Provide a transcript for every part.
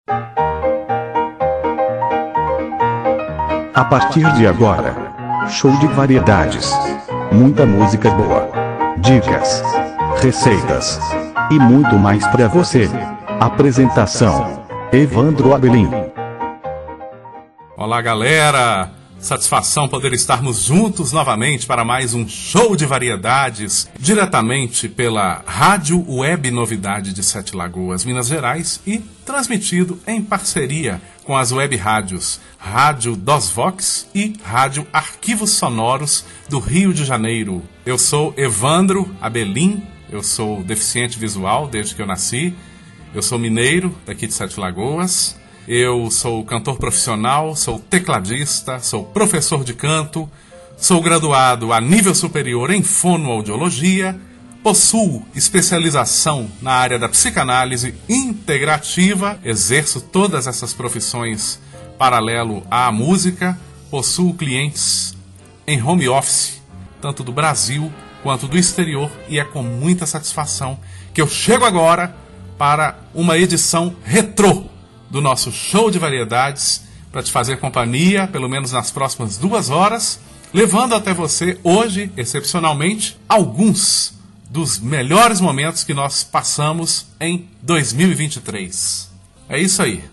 A partir de agora, show de variedades. Muita música boa, dicas, receitas e muito mais para você. Apresentação: Evandro Abelim. Olá, galera! Satisfação poder estarmos juntos novamente para mais um show de variedades, diretamente pela Rádio Web Novidade de Sete Lagoas, Minas Gerais, e transmitido em parceria com as web rádios Rádio DOSVOX e Rádio Arquivos Sonoros do Rio de Janeiro. Eu sou Evandro Abelim, eu sou deficiente visual desde que eu nasci, eu sou mineiro daqui de Sete Lagoas. Eu sou cantor profissional, sou tecladista, sou professor de canto, sou graduado a nível superior em fonoaudiologia, possuo especialização na área da psicanálise integrativa, exerço todas essas profissões paralelo à música, possuo clientes em home office, tanto do Brasil quanto do exterior, e é com muita satisfação que eu chego agora para uma edição retrô do nosso show de variedades, para te fazer companhia, pelo menos nas próximas 2 horas, levando até você, hoje, excepcionalmente, alguns dos melhores momentos que nós passamos em 2023. É isso aí,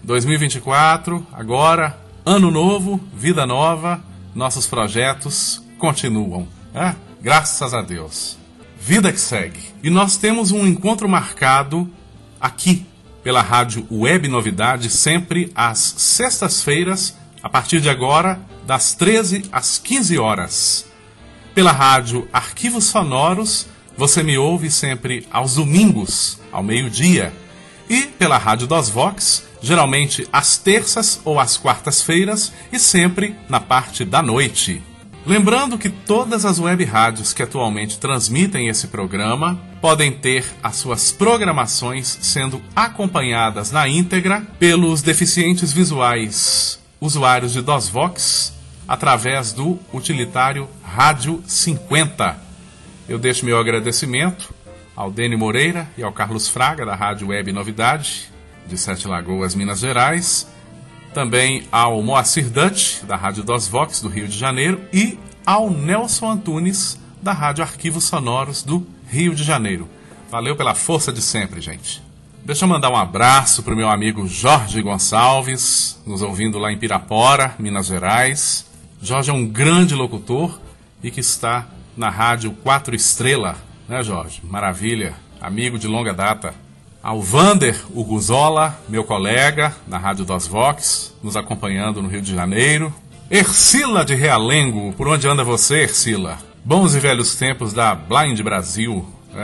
2024, agora, ano novo, vida nova, nossos projetos continuam, né? Graças a Deus. Vida que segue. E nós temos um encontro marcado aqui, pela Rádio Web Novidade, sempre às sextas-feiras, a partir de agora, das 13 às 15 horas. Pela Rádio Arquivos Sonoros, você me ouve sempre aos domingos, ao meio-dia. E pela Rádio DOSVOX, geralmente às terças ou às quartas-feiras, e sempre na parte da noite. Lembrando que todas as web rádios que atualmente transmitem esse programa podem ter as suas programações sendo acompanhadas na íntegra pelos deficientes visuais usuários de DOSVOX através do utilitário Rádio 50. Eu deixo meu agradecimento ao Deni Moreira e ao Carlos Fraga, da Rádio Web Novidade de Sete Lagoas, Minas Gerais, também ao Moacir Dutch, da Rádio DOSVOX do Rio de Janeiro, e ao Nelson Antunes, da Rádio Arquivos Sonoros do Rio de Janeiro. Valeu pela força de sempre, gente. Deixa eu mandar um abraço para o meu amigo Jorge Gonçalves, nos ouvindo lá em Pirapora, Minas Gerais. Jorge é um grande locutor e que está na Rádio 4 Estrela, né, Jorge? Maravilha, amigo de longa data. Ao Vander Uguzola, meu colega na Rádio DOSVOX, nos acompanhando no Rio de Janeiro. Ercila de Realengo, por onde anda você, Ercila? Bons e velhos tempos da Blind Brasil.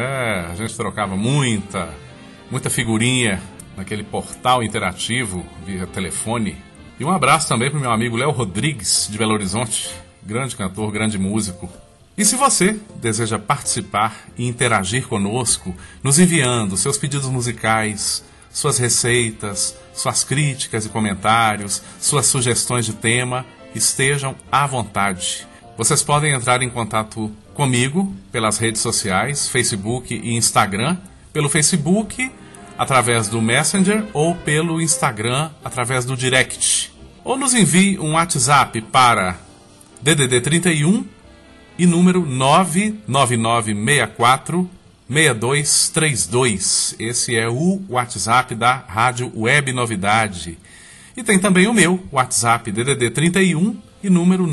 A gente trocava muita figurinha naquele portal interativo via telefone. E um abraço também para o meu amigo Léo Rodrigues, de Belo Horizonte, grande cantor, grande músico. E se você deseja participar e interagir conosco, nos enviando seus pedidos musicais, suas receitas, suas críticas e comentários, suas sugestões de tema, estejam à vontade. Vocês podem entrar em contato comigo pelas redes sociais, Facebook e Instagram, pelo Facebook através do Messenger ou pelo Instagram através do Direct. Ou nos envie um WhatsApp para DDD 31 e número 99964-6232. Esse é o WhatsApp da Rádio Web Novidade. E tem também o meu WhatsApp DDD 31 e número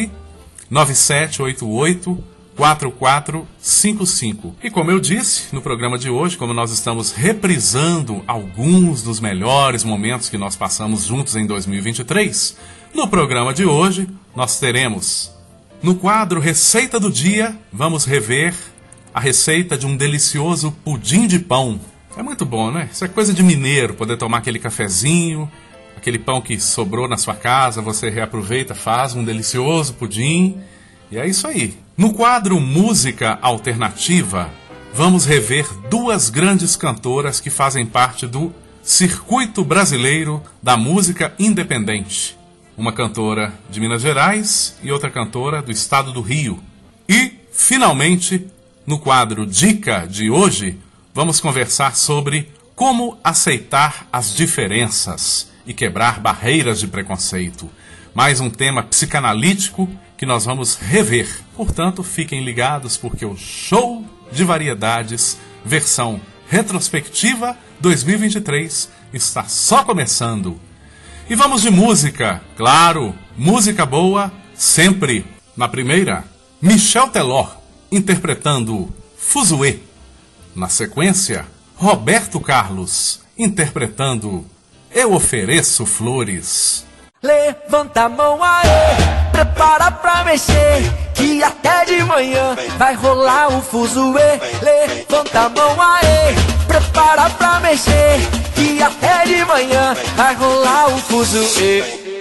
99788-4455. E como eu disse no programa de hoje, como nós estamos reprisando alguns dos melhores momentos que nós passamos juntos em 2023, no programa de hoje nós teremos... No quadro Receita do Dia, vamos rever a receita de um delicioso pudim de pão. É muito bom, né? Isso é coisa de mineiro, poder tomar aquele cafezinho, aquele pão que sobrou na sua casa, você reaproveita, faz um delicioso pudim. E é isso aí. No quadro Música Alternativa, vamos rever 2 grandes cantoras que fazem parte do circuito brasileiro da música independente. Uma cantora de Minas Gerais e outra cantora do estado do Rio. E, finalmente, no quadro Dica de hoje, vamos conversar sobre Como aceitar as diferenças e quebrar barreiras de preconceito. Mais um tema psicanalítico que nós vamos rever. Portanto, fiquem ligados porque o Show de Variedades, versão retrospectiva 2023, está só começando. E vamos de música, claro, música boa sempre. Na primeira, Michel Teló, interpretando Fuzue. Na sequência, Roberto Carlos, interpretando Eu Ofereço Flores. Levanta a mão aí, prepara pra mexer, que até de manhã vai rolar o fuzuê. Levanta a mão aí, prepara pra mexer, que até de manhã vai rolar o fuzuê.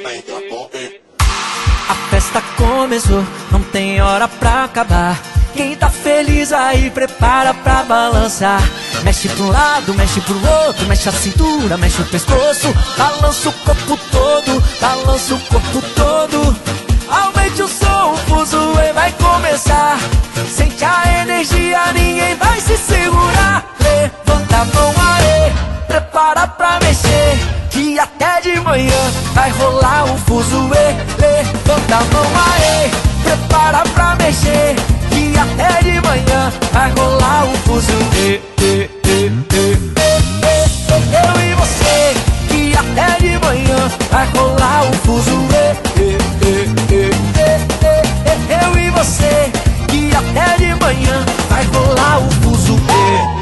A festa começou, não tem hora pra acabar. Quem tá feliz aí, prepara pra balançar. Mexe pra um lado, mexe pro outro, mexe a cintura, mexe o pescoço. Balança o corpo todo, balança o corpo todo. Aumente o som, o fuzuê vai começar. Sente a energia, ninguém vai se segurar. Levanta a mão aí, prepara pra mexer, que até de manhã vai rolar o fuzuê. Levanta a mão aí, prepara pra mexer, que até de manhã vai rolar o fuzuê. Eu e você, que até de manhã vai rolar o fuzuê. Eu e você, que até de manhã vai rolar o fuzuê.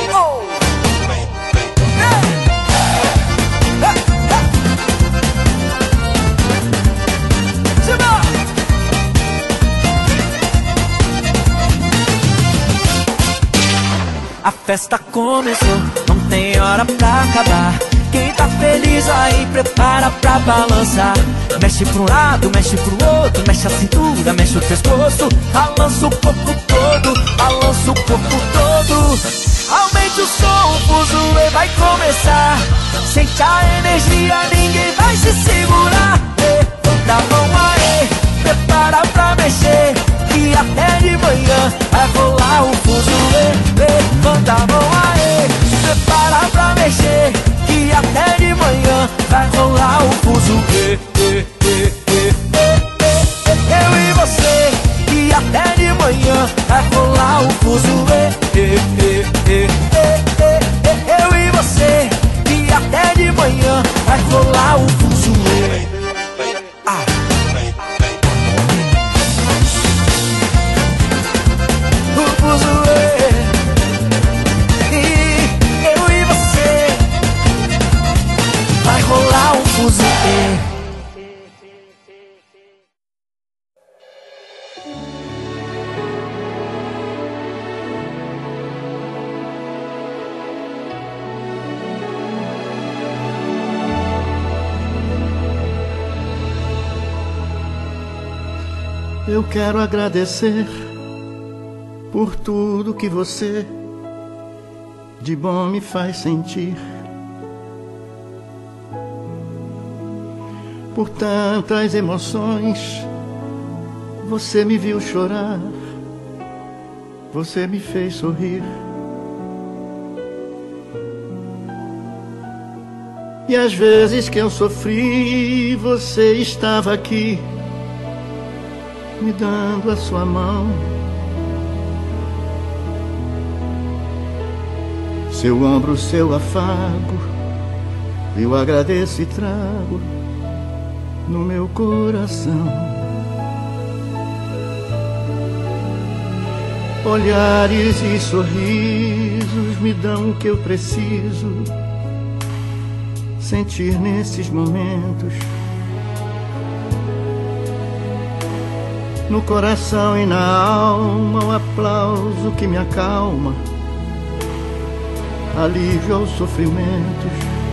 A festa começou, não tem hora pra acabar. Quem tá feliz aí, prepara pra balançar. Mexe pra um lado, mexe pro outro, mexe a cintura, mexe o pescoço. Balança o corpo todo, balança o corpo todo. Aumente o som, o fuzuê vai começar. Sente a energia, ninguém vai se segurar. Levanta a mão aí, prepara pra mexer, que até de manhã vai rolar o fuzuê. Levanta a mão aí, prepara pra mexer, que até de manhã vai rolar o fuzuê. Eu e você, que até de manhã vai rolar o fuzuê. Eu e você, que até de manhã vai rolar o fuzuê. O fuzuê. Eu e você, vai rolar um fuzuê. Eu quero agradecer por tudo que você de bom me faz sentir, por tantas emoções. Você me viu chorar, você me fez sorrir, e às vezes que eu sofri, você estava aqui, me dando a sua mão. Seu ombro, seu afago, eu agradeço e trago no meu coração. Olhares e sorrisos me dão o que eu preciso sentir nesses momentos. No coração e na alma, um aplauso que me acalma, alívio aos sofrimentos.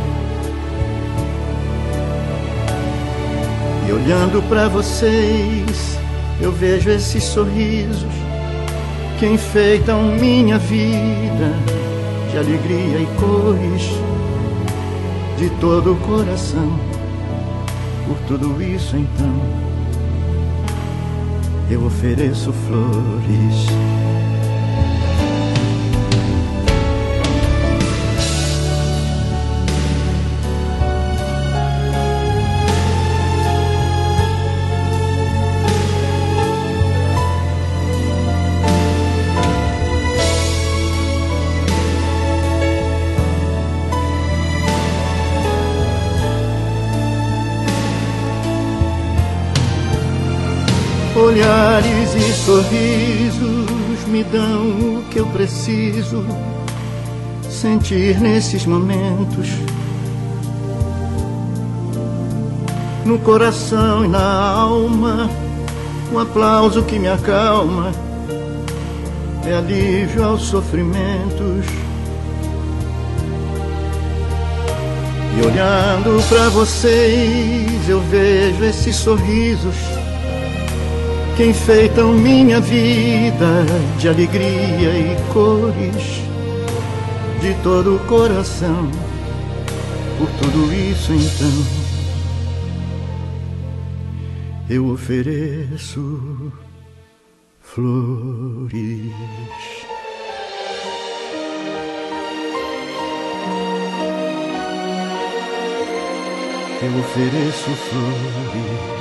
E olhando pra vocês, eu vejo esses sorrisos que enfeitam minha vida de alegria e cores, de todo o coração. Por tudo isso, então, eu ofereço flores. Olhares e sorrisos me dão o que eu preciso sentir nesses momentos. No coração e na alma, um aplauso que me acalma, é alívio aos sofrimentos. E olhando pra vocês, eu vejo esses sorrisos que enfeitam minha vida de alegria e cores, de todo o coração. Por tudo isso então eu ofereço flores. Eu ofereço flores.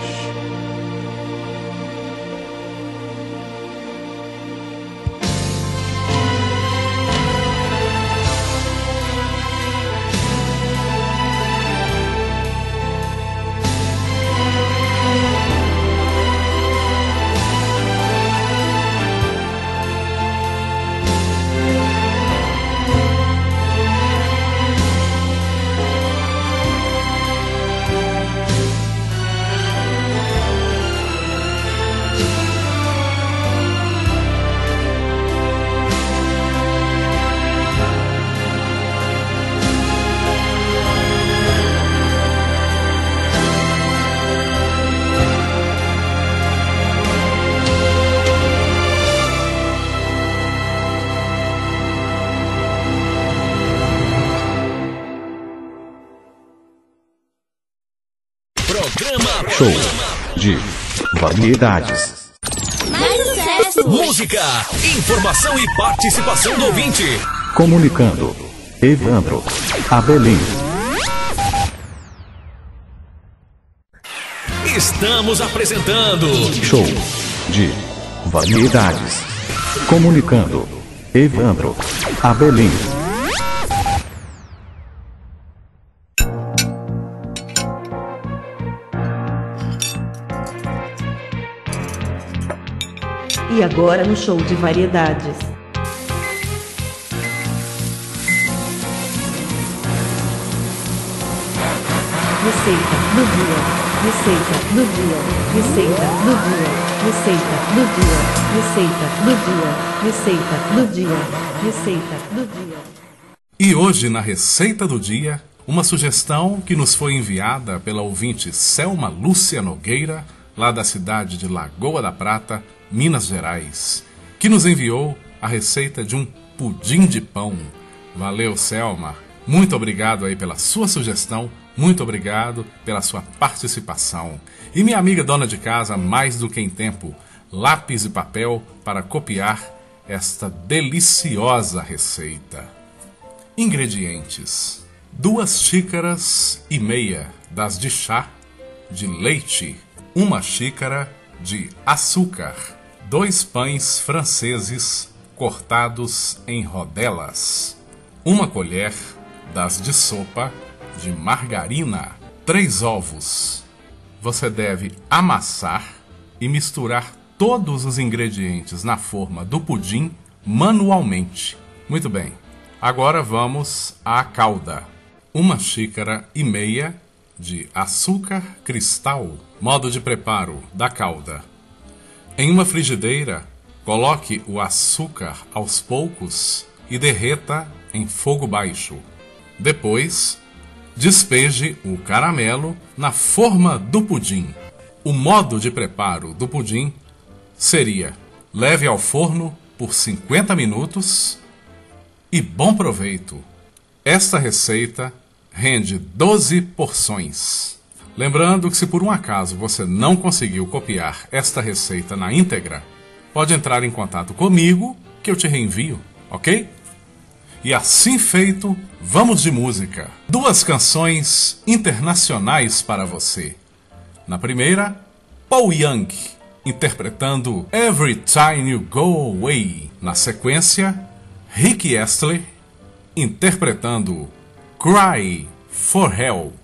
Show de variedades. Mais sucesso! Música, informação e participação do ouvinte. Comunicando. Evandro Abelim. Estamos apresentando Show de variedades. Comunicando. Evandro Abelim. E agora no show de variedades. Receita do dia. Receita do dia. Receita do dia. Receita do dia. Receita do dia. Receita do dia. Receita do dia. E hoje na Receita do Dia, uma sugestão que nos foi enviada pela ouvinte Selma Lúcia Nogueira, lá da cidade de Lagoa da Prata, Minas Gerais, que nos enviou a receita de um pudim de pão. Valeu, Selma. Muito obrigado aí pela sua sugestão, muito obrigado pela sua participação. E minha amiga dona de casa, mais do que em tempo, lápis e papel para copiar esta deliciosa receita. Ingredientes: 2 xícaras e meia das de chá de leite, 1 xícara de açúcar, 2 pães franceses cortados em rodelas, 1 colher das de sopa de margarina, 3 ovos. Você deve amassar e misturar todos os ingredientes na forma do pudim manualmente. Muito bem, agora vamos à calda. 1 xícara e meia de açúcar cristal. Modo de preparo da calda: em uma frigideira, coloque o açúcar aos poucos e derreta em fogo baixo. Depois, despeje o caramelo na forma do pudim. O modo de preparo do pudim seria: leve ao forno por 50 minutos e bom proveito. Esta receita rende 12 porções. Lembrando que se por um acaso você não conseguiu copiar esta receita na íntegra, pode entrar em contato comigo que eu te reenvio, ok? E assim feito, vamos de música. 2 canções internacionais para você. Na primeira, Paul Young, interpretando Every Time You Go Away. Na sequência, Rick Astley, interpretando Cry for Help.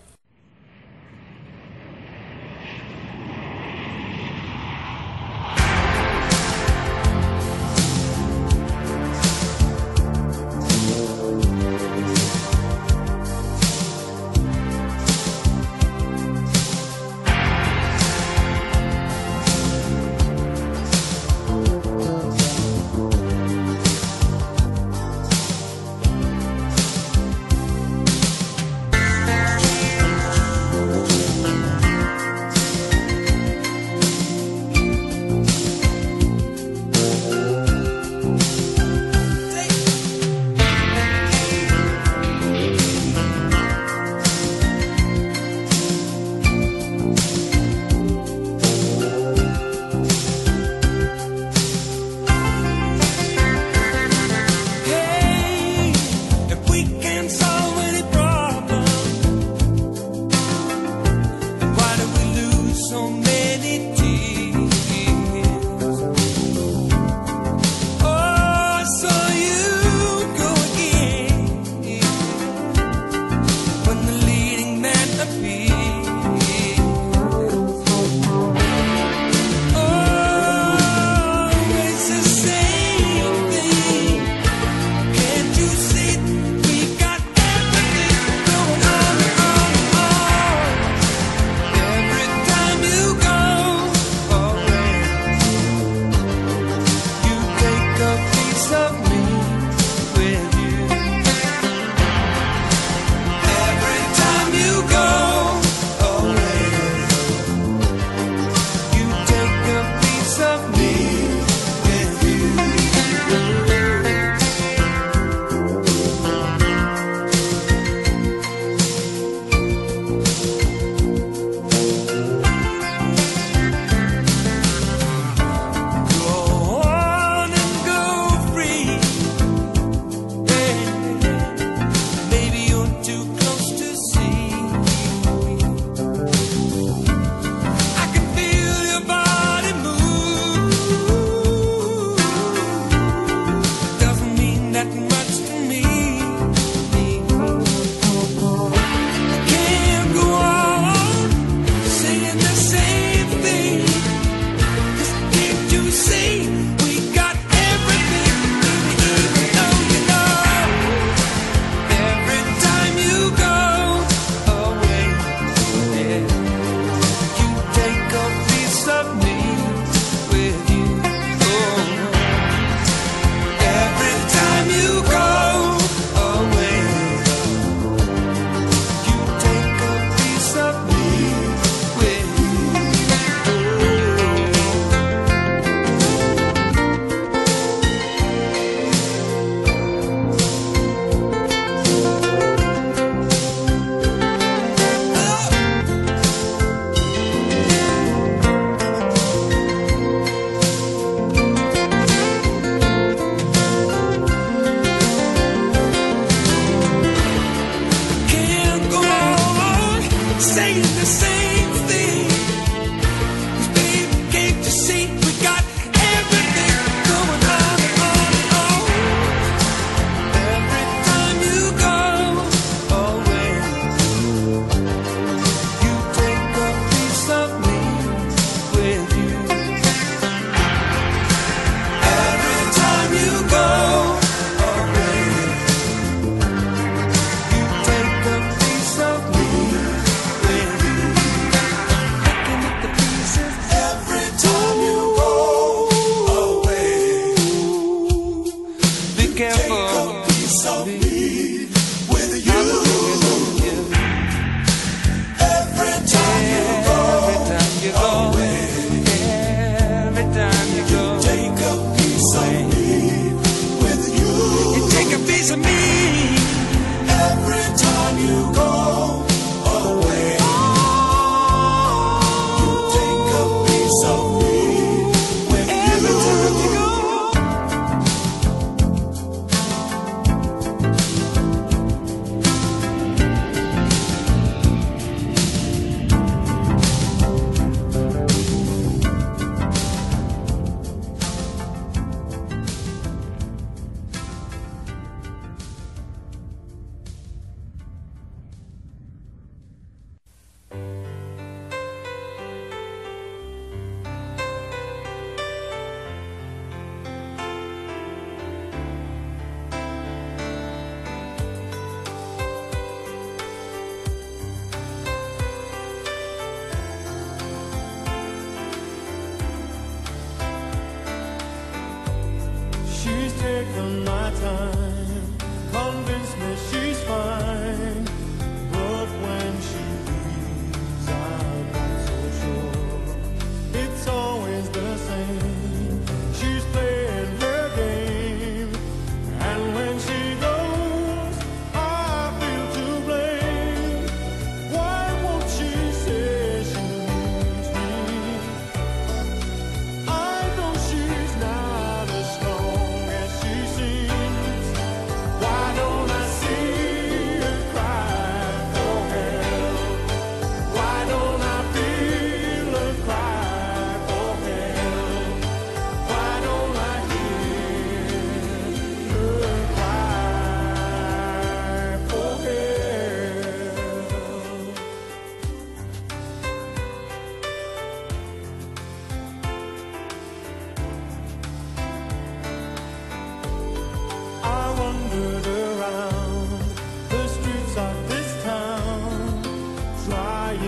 She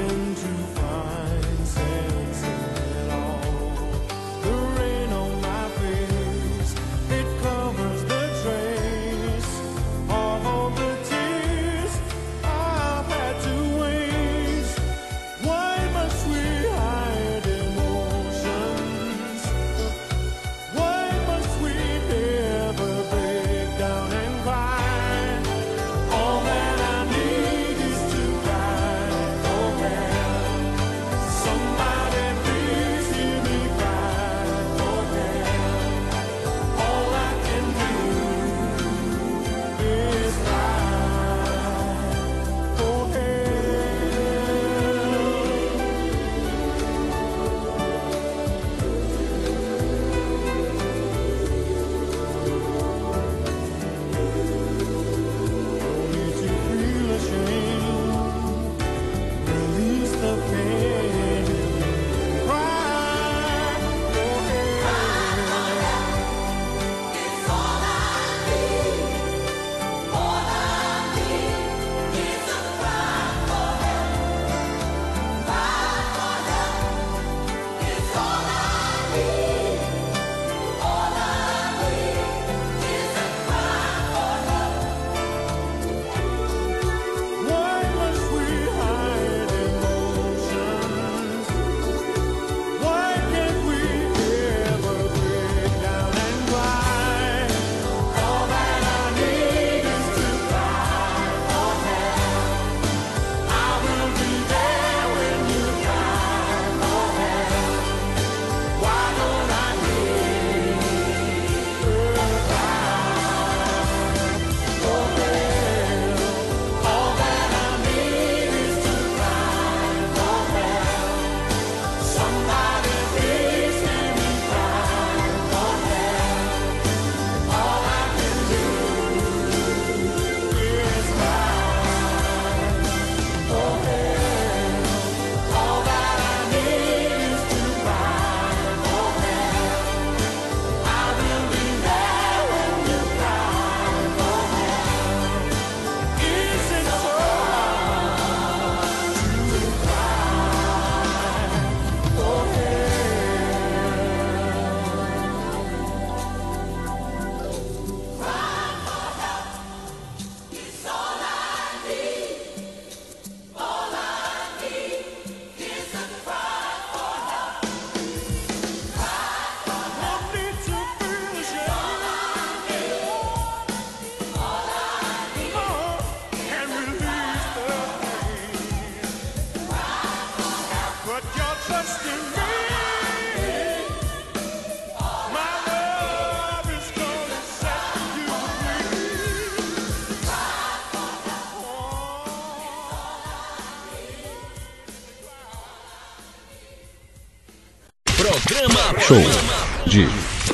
Show de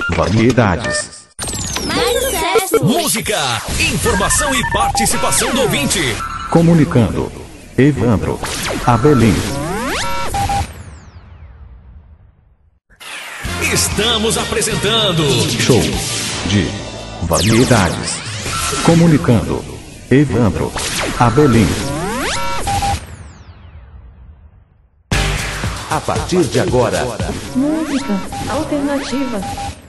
variedades. Mais sucesso! Música, informação e participação do ouvinte. Comunicando. Evandro Abelim. Estamos apresentando Show de variedades. Comunicando. Evandro Abelim. A partir de agora, Música alternativa.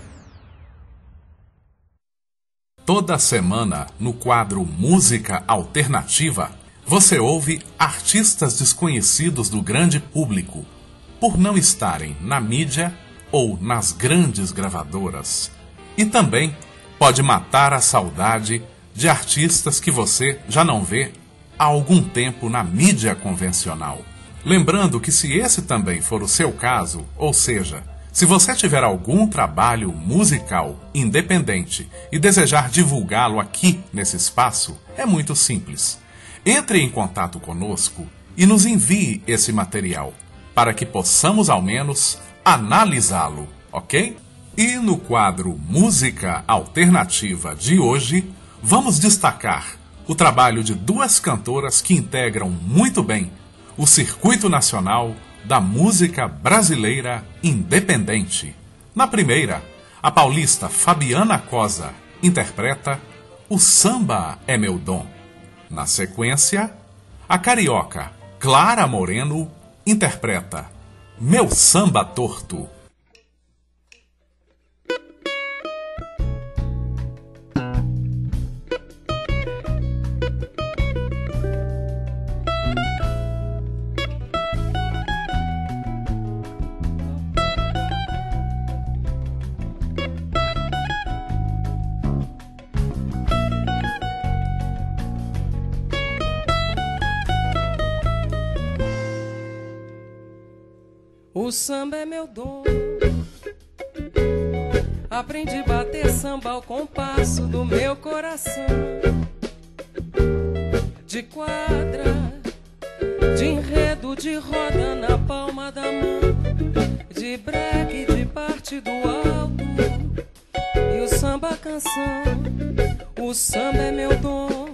Toda semana, no quadro Música Alternativa, você ouve artistas desconhecidos do grande público, por não estarem na mídia ou nas grandes gravadoras. E também pode matar a saudade de artistas que você já não vê há algum tempo na mídia convencional. Lembrando que se esse também for o seu caso, ou seja, se você tiver algum trabalho musical independente e desejar divulgá-lo aqui nesse espaço, é muito simples. Entre em contato conosco e nos envie esse material, para que possamos ao menos analisá-lo, ok? E no quadro Música Alternativa de hoje, vamos destacar o trabalho de duas cantoras que integram muito bem o circuito nacional da música brasileira independente. Na primeira, a paulista Fabiana Cosa interpreta O Samba é Meu Dom. Na sequência, a carioca Clara Moreno interpreta Meu Samba Torto. O samba é meu dom. Aprendi a bater samba ao compasso do meu coração. De quadra, de enredo, de roda na palma da mão, de break, de parte do alto e o samba canção. O samba é meu dom.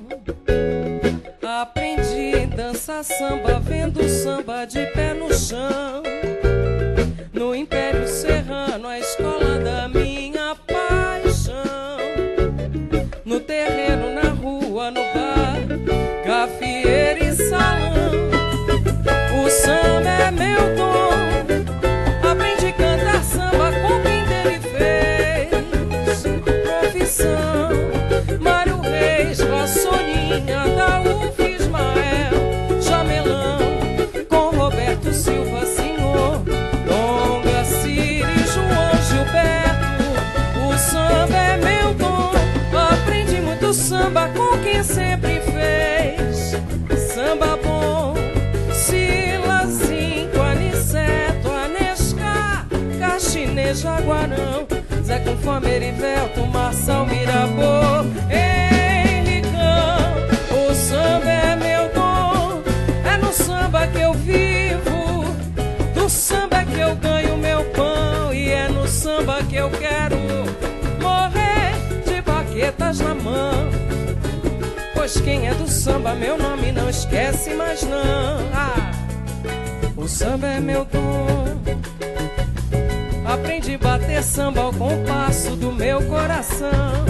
Aprendi a dançar samba vendo samba de pé no chão. No Império Serrano, a escola da minha paixão. No terreno, na rua, no bar, gafieira e salão. O samba é meu dom. Aprendi a cantar samba com quem dele fez profissão. Mário Reis, Vassoninha, da UF, Ismael, Jamelão, com Roberto Silva, senhor, Donga, Ciri, João Gilberto. O samba é meu dom. Aprendi muito samba com quem sempre fez samba bom. Silazinho, Aniceto, Anescar, Caxinê, Jaguarão, Zé com Fome, Erivelto, Marçal, Mirabô, Henricão. O samba é meu dom. É no samba que eu vivo, do samba que eu ganho meu pão, e é no samba que eu quero morrer de baquetas na mão. Pois quem é do samba, meu nome não esquece mais não. O samba é meu dom. Aprendi a bater samba ao compasso do meu coração.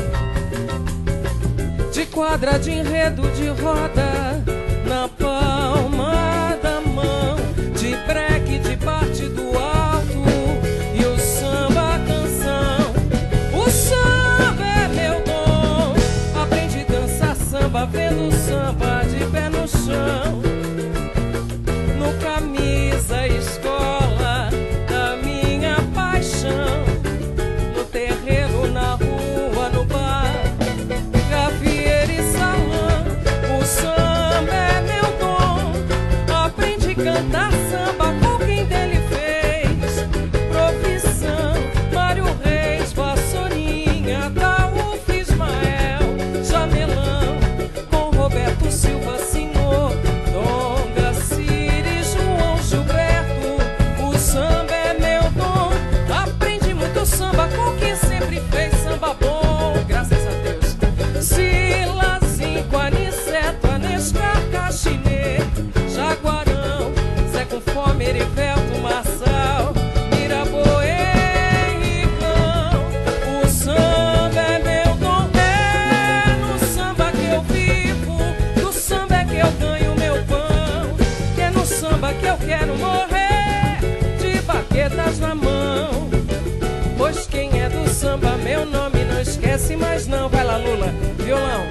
De quadra, de enredo, de roda na palma da mão, de breque, de parte do alto e o samba canção. O samba é meu dom. Aprendi a dançar samba vendo samba de pé no chão. No camisa, escola da minha paixão. No terreno, na rua, no bar, gafieira e salão. O samba é meu dom. Aprendi a cantar samba com quem dele fez profissão. Mário Reis, Vassourinha, da UF, Ismael, Jamelão, com Roberto Silva, senhor, Donga, Ciri, João Gilberto. O samba é meu dom. Aprendi muito samba com quem sempre fez samba bom, graças a Deus. Silazinho, Aniceto, Anescar, Caxinê, Jaguarão, Zé com Fome, Erivelto, Marçal, Mirabô, Henricão. O samba é meu dom. É no samba que eu vivo, do samba é que eu ganho meu pão, que é no samba que eu quero morrer de baquetas na mão. Pois quem é do samba, meu nome não esquece mais não. Vai lá, Lula, violão.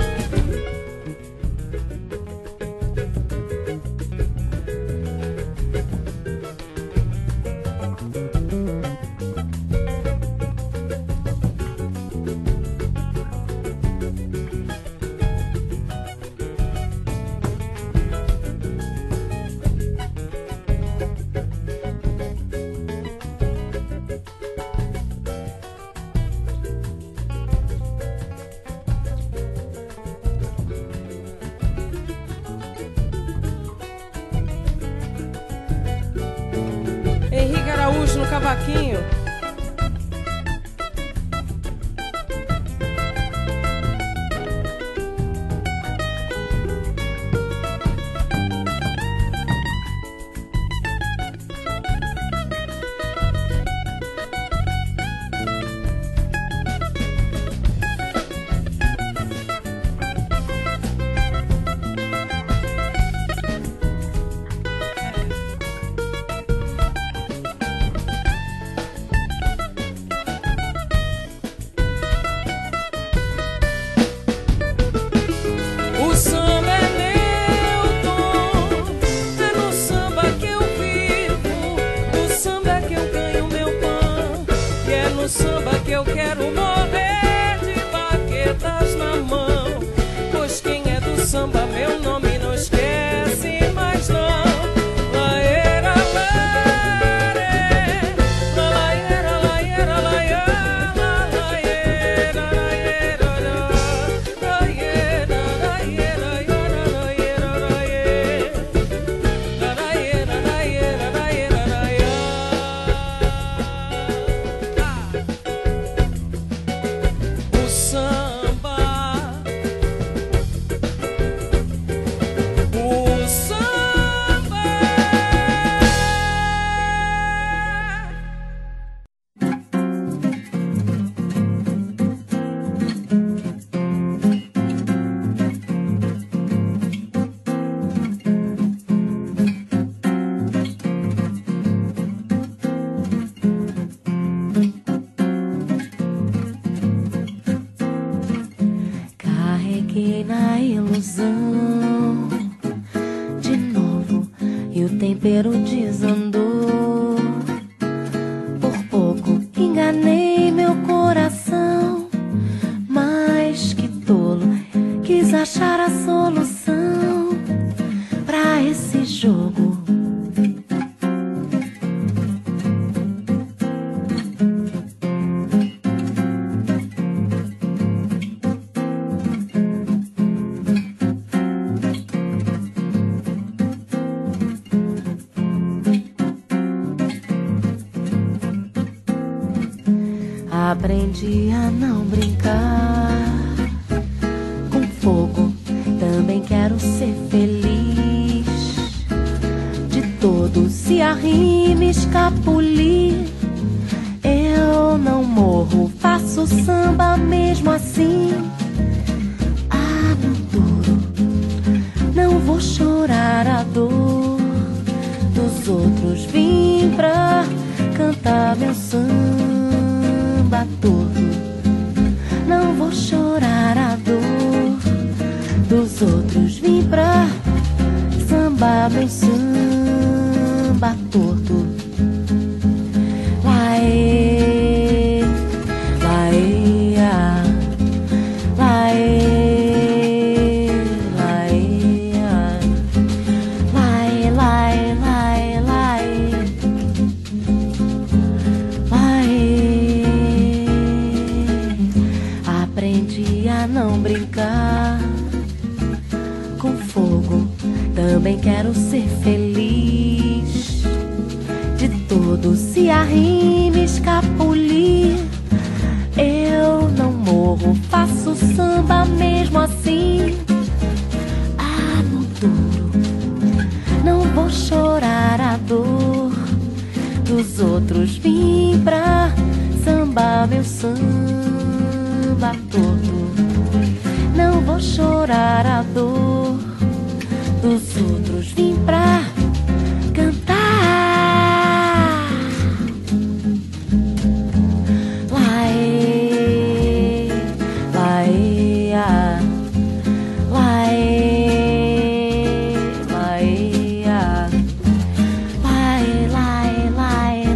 Henrique Araújo no cavaquinho. samba que eu quero morrer de baquetas na mão. Pois quem é do samba, meu nome não esquece mais não. Laera, laere, laera, laera, laera, laera, laera, laera, o samba, o samba. Carreguei na ilusão de novo e o tempero desandou. Por pouco enganei meu coração, mas que tolo, quis achar a solução pra esse jogo. Aprendi a não brincar com fogo, também quero ser feliz. De todo se arrime, escapulir. Eu não morro, faço samba mesmo assim. Ah, meu touro, não vou chorar a dor dos outros. Vim pra cantar meu samba todo. Não vou chorar a dor dos outros. Vim pra sambar meu samba torto. Laê, laê, laê, laê, laê, laê, laê, laê. Aprendi a não brincar com fogo, também quero ser feliz. De todo se arrime, escapulir. Eu não morro, faço samba mesmo assim. Ah, no duro, não vou chorar a dor dos outros. Vim pra sambar meu samba todo. Não vou chorar a dor dos outros. Vim pra cantar. Laê, laê, laê, laê, laê, laê, laê,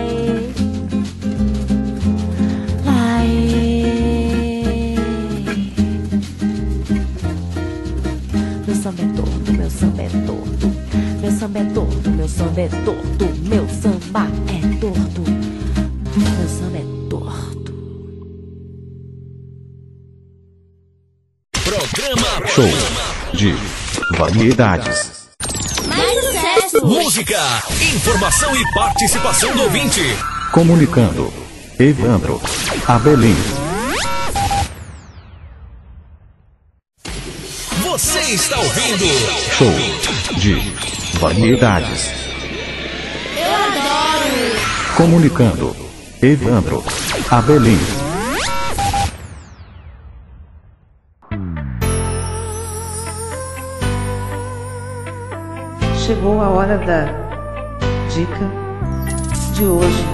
laê. Meu samba é torto, meu samba é torto. Meu samba é torto, meu samba é torto. Meu samba é torto. Meu samba é torto. Programa Show de variedades. Mais sucesso! Música, informação e participação do ouvinte. Comunicando. Evandro. Abelim. Você está ouvindo Show de variedades. Eu adoro! Comunicando. Evandro. Abelim. Chegou a hora da dica de hoje.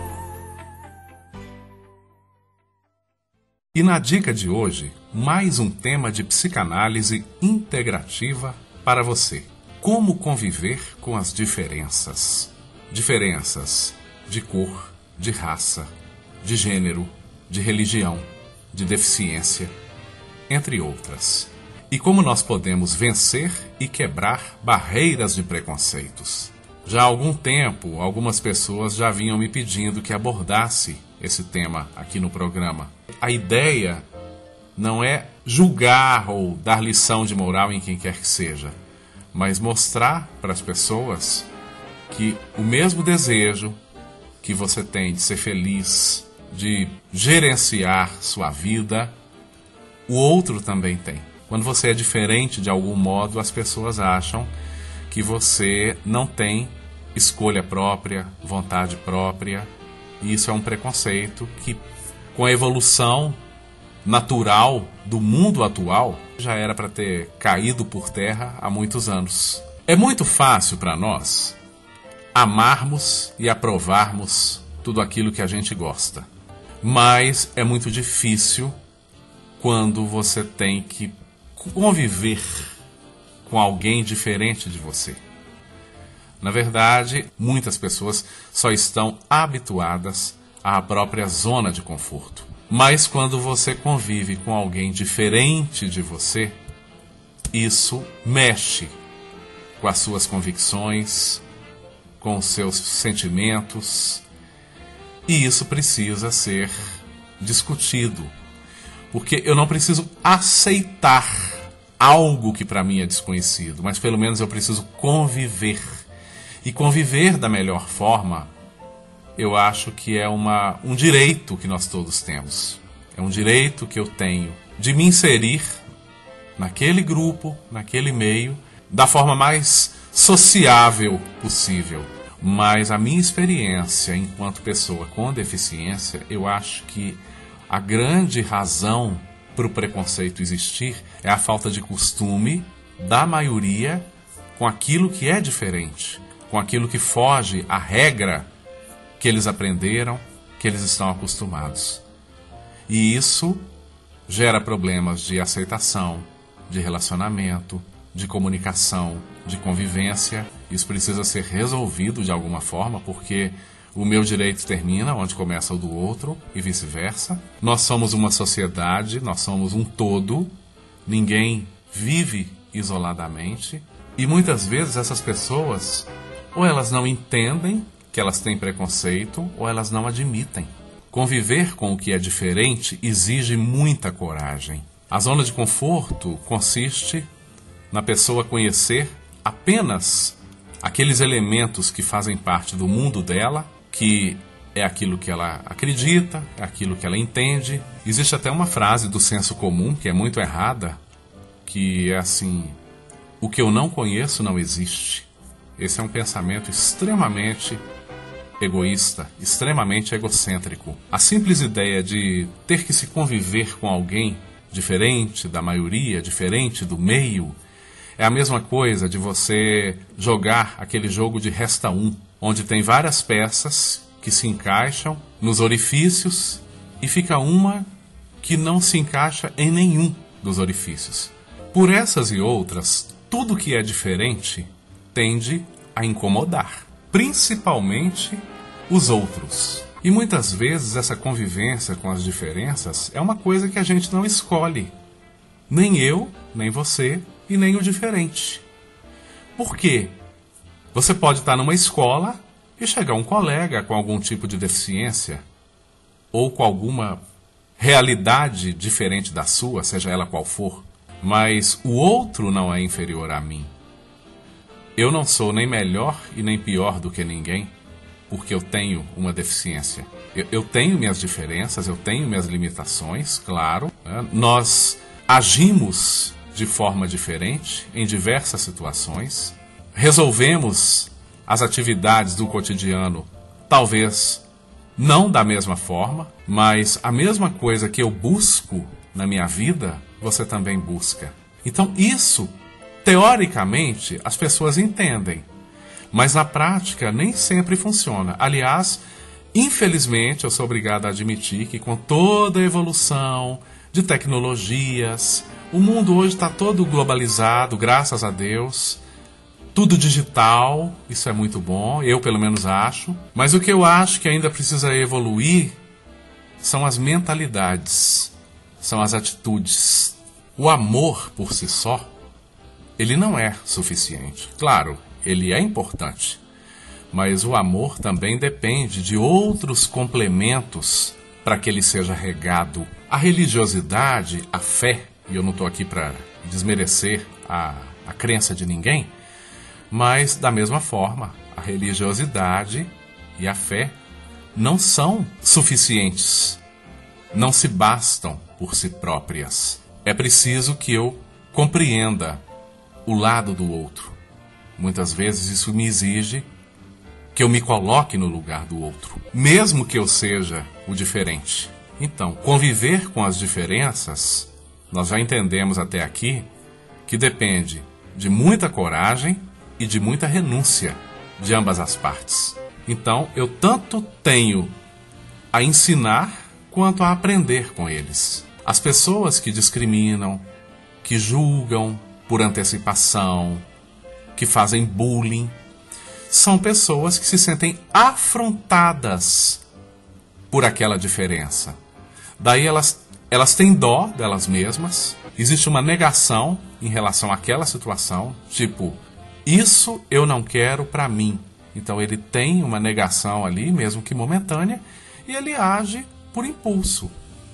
E na dica de hoje, mais um tema de psicanálise integrativa para você. Como conviver com as diferenças. Diferenças de cor, de raça, de gênero, de religião, de deficiência, entre outras. E como nós podemos vencer e quebrar barreiras de preconceitos. Já há algum tempo, algumas pessoas já vinham me pedindo que abordasse esse tema aqui no programa. A ideia não é julgar ou dar lição de moral em quem quer que seja, mas mostrar para as pessoas que o mesmo desejo que você tem de ser feliz, de gerenciar sua vida, o outro também tem. Quando você é diferente de algum modo, as pessoas acham que você não tem escolha própria, vontade própria, e isso é um preconceito que, com a evolução natural do mundo atual, já era para ter caído por terra há muitos anos. É muito fácil para nós amarmos e aprovarmos tudo aquilo que a gente gosta, mas é muito difícil quando você tem que conviver com alguém diferente de você. Na verdade, muitas pessoas só estão habituadas à própria zona de conforto. Mas quando você convive com alguém diferente de você, isso mexe com as suas convicções, com os seus sentimentos, e isso precisa ser discutido. Porque eu não preciso aceitar algo que para mim é desconhecido, mas pelo menos eu preciso conviver. E conviver da melhor forma, eu acho que é um direito que nós todos temos. É um direito que eu tenho de me inserir naquele grupo, naquele meio, da forma mais sociável possível. Mas a minha experiência enquanto pessoa com deficiência, eu acho que a grande razão para o preconceito existir é a falta de costume da maioria com aquilo que é diferente, com aquilo que foge à regra que eles aprenderam, que eles estão acostumados. E isso gera problemas de aceitação, de relacionamento, de comunicação, de convivência. Isso precisa ser resolvido de alguma forma, porque o meu direito termina onde começa o do outro e vice-versa. Nós somos uma sociedade, nós somos um todo, ninguém vive isoladamente. E muitas vezes essas pessoas, ou elas não entendem que elas têm preconceito, ou elas não admitem. Conviver com o que é diferente exige muita coragem. A zona de conforto consiste na pessoa conhecer apenas aqueles elementos que fazem parte do mundo dela, que é aquilo que ela acredita, é aquilo que ela entende. Existe até uma frase do senso comum, que é muito errada, que é assim: o que eu não conheço não existe. Esse é um pensamento extremamente egoísta, extremamente egocêntrico. A simples ideia de ter que se conviver com alguém diferente da maioria, diferente do meio, é a mesma coisa de você jogar aquele jogo de resta um, onde tem várias peças que se encaixam nos orifícios e fica uma que não se encaixa em nenhum dos orifícios. Por essas e outras, tudo que é diferente tende a incomodar, principalmente os outros. E muitas vezes essa convivência com as diferenças é uma coisa que a gente não escolhe. Nem eu, nem você e nem o diferente. Por quê? Você pode estar numa escola e chegar um colega com algum tipo de deficiência ou com alguma realidade diferente da sua, seja ela qual for, mas o outro não é inferior a mim. Eu não sou nem melhor e nem pior do que ninguém porque eu tenho uma deficiência. Eu tenho minhas diferenças, eu tenho minhas limitações, claro. Nós agimos de forma diferente em diversas situações. Resolvemos as atividades do cotidiano, talvez não da mesma forma, mas a mesma coisa que eu busco na minha vida, você também busca. Então isso, teoricamente, as pessoas entendem, mas na prática nem sempre funciona. Aliás, infelizmente, eu sou obrigado a admitir que com toda a evolução de tecnologias, o mundo hoje está todo globalizado, graças a Deus, tudo digital, isso é muito bom, eu pelo menos acho. Mas o que eu acho que ainda precisa evoluir são as mentalidades, são as atitudes. O amor por si só, ele não é suficiente. Claro, ele é importante, mas o amor também depende de outros complementos para que ele seja regado. A religiosidade, a fé, e eu não estou aqui para desmerecer a crença de ninguém, mas da mesma forma, a religiosidade e a fé não são suficientes, não se bastam por si próprias. É preciso que eu compreenda o lado do outro. Muitas vezes isso me exige que eu me coloque no lugar do outro, mesmo que eu seja o diferente. Então, conviver com as diferenças, nós já entendemos até aqui que depende de muita coragem e de muita renúncia de ambas as partes. Então, eu tanto tenho a ensinar quanto a aprender com eles. As pessoas que discriminam, que julgam por antecipação, que fazem bullying, são pessoas que se sentem afrontadas por aquela diferença. Daí elas têm dó delas mesmas, existe uma negação em relação àquela situação, tipo, isso eu não quero para mim. Então ele tem uma negação ali, mesmo que momentânea, e ele age por impulso.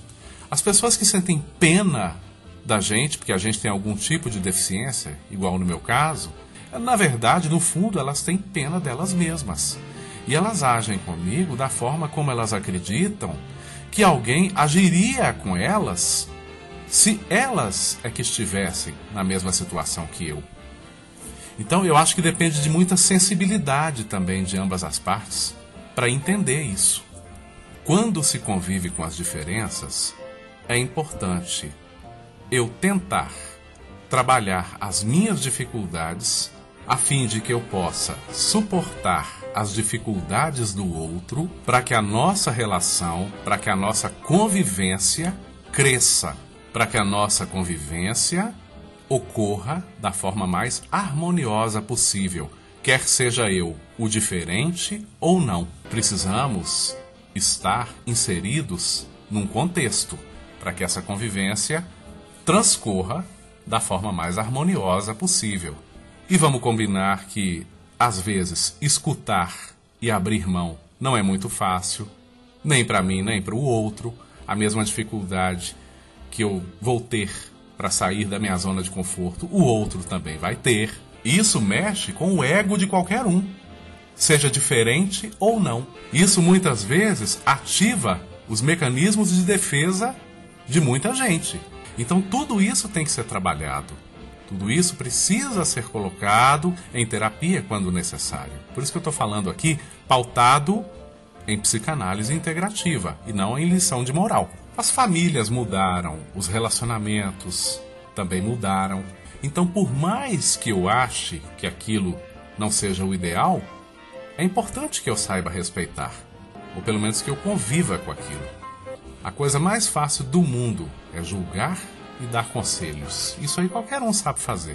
As pessoas que sentem pena da gente, porque a gente tem algum tipo de deficiência, igual no meu caso, na verdade, no fundo, elas têm pena delas mesmas. E elas agem comigo da forma como elas acreditam que alguém agiria com elas se elas é que estivessem na mesma situação que eu. Então, eu acho que depende de muita sensibilidade também de ambas as partes para entender isso. Quando se convive com as diferenças, é importante eu tentar trabalhar as minhas dificuldades a fim de que eu possa suportar as dificuldades do outro para que a nossa relação, para que a nossa convivência cresça, para que a nossa convivência ocorra da forma mais harmoniosa possível, quer seja eu o diferente ou não. Precisamos estar inseridos num contexto para que essa convivência transcorra da forma mais harmoniosa possível. E vamos combinar que, às vezes, escutar e abrir mão não é muito fácil, nem para mim, nem para o outro. A mesma dificuldade que eu vou ter para sair da minha zona de conforto, o outro também vai ter. Isso mexe com o ego de qualquer um, seja diferente ou não. Isso muitas vezes ativa os mecanismos de defesa de muita gente. Então tudo isso tem que ser trabalhado. Tudo isso precisa ser colocado em terapia quando necessário. Por isso que eu estou falando aqui pautado em psicanálise integrativa e não em lição de moral. As famílias mudaram, os relacionamentos também mudaram. Então, por mais que eu ache que aquilo não seja o ideal, é importante que eu saiba respeitar, ou pelo menos que eu conviva com aquilo. A coisa mais fácil do mundo é julgar e dar conselhos. Isso aí qualquer um sabe fazer.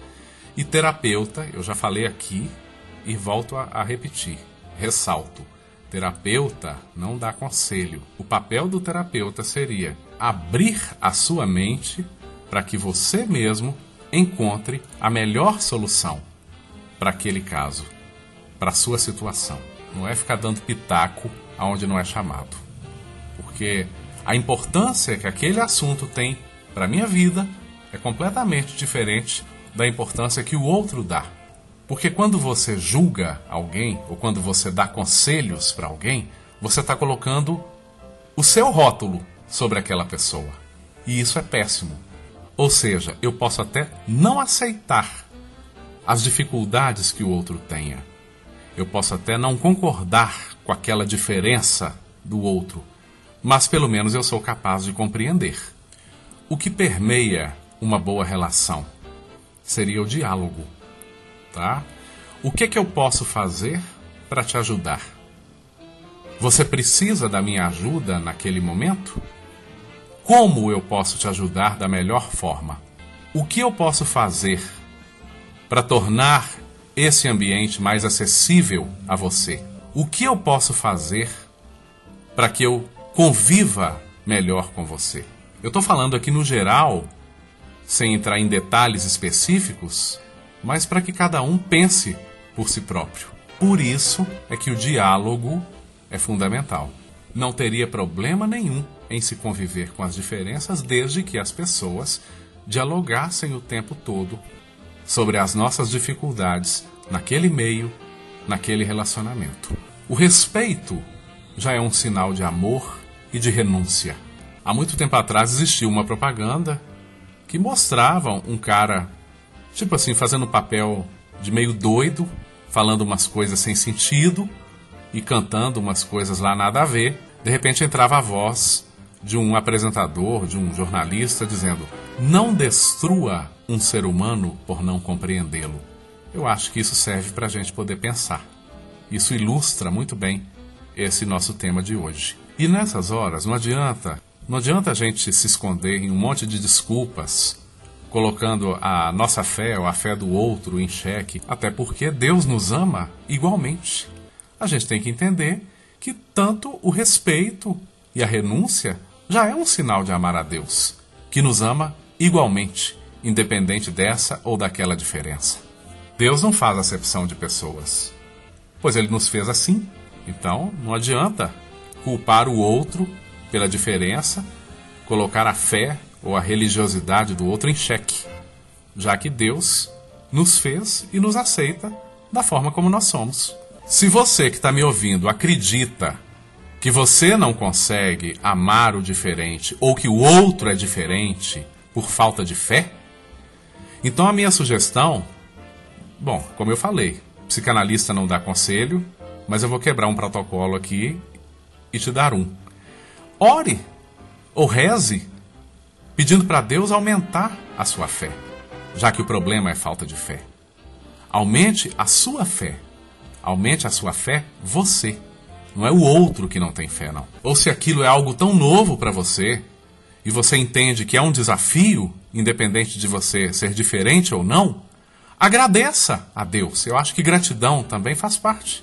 E terapeuta, eu já falei aqui e volto a repetir, ressalto. Terapeuta não dá conselho. O papel do terapeuta seria abrir a sua mente para que você mesmo encontre a melhor solução para aquele caso, para a sua situação. Não é ficar dando pitaco aonde não é chamado. Porque a importância que aquele assunto tem para a minha vida é completamente diferente da importância que o outro dá. Porque quando você julga alguém, ou quando você dá conselhos para alguém, você está colocando o seu rótulo sobre aquela pessoa. E isso é péssimo. Ou seja, eu posso até não aceitar as dificuldades que o outro tenha. Eu posso até não concordar com aquela diferença do outro, mas pelo menos eu sou capaz de compreender. O que permeia uma boa relação seria o diálogo. Tá? O que eu posso fazer para te ajudar? Você precisa da minha ajuda naquele momento? Como eu posso te ajudar da melhor forma? O que eu posso fazer para tornar esse ambiente mais acessível a você? O que eu posso fazer para que eu conviva melhor com você. Eu estou falando aqui no geral, sem entrar em detalhes específicos, mas para que cada um pense por si próprio. Por isso é que o diálogo é fundamental. Não teria problema nenhum em se conviver com as diferenças, desde que as pessoas dialogassem o tempo todo sobre as nossas dificuldades naquele meio, naquele relacionamento. O respeito já é um sinal de amor e de renúncia. Há muito tempo atrás existiu uma propaganda que mostrava um cara, tipo assim, fazendo um papel de meio doido, falando umas coisas sem sentido e cantando umas coisas lá nada a ver. De repente entrava a voz de um apresentador, de um jornalista, dizendo: não destrua um ser humano por não compreendê-lo. Eu acho que isso serve para a gente poder pensar. Isso ilustra muito bem esse nosso tema de hoje. E nessas horas não adianta a gente se esconder em um monte de desculpas, colocando a nossa fé ou a fé do outro em xeque, até porque Deus nos ama igualmente. A gente tem que entender que tanto o respeito e a renúncia já é um sinal de amar a Deus, que nos ama igualmente, independente dessa ou daquela diferença. Deus não faz acepção de pessoas, pois Ele nos fez assim. Então não adianta culpar o outro pela diferença, colocar a fé ou a religiosidade do outro em xeque, já que Deus nos fez e nos aceita da forma como nós somos. Se você que está me ouvindo acredita que você não consegue amar o diferente ou que o outro é diferente por falta de fé, então a minha sugestão, bom, como eu falei, psicanalista não dá conselho, mas eu vou quebrar um protocolo aqui e te dar um. Ore ou reze pedindo para Deus aumentar a sua fé, já que o problema é falta de fé. Aumente a sua fé. Aumente a sua fé você. Não é o outro que não tem fé, não. Ou se aquilo é algo tão novo para você e você entende que é um desafio, independente de você ser diferente ou não, agradeça a Deus. Eu acho que gratidão também faz parte.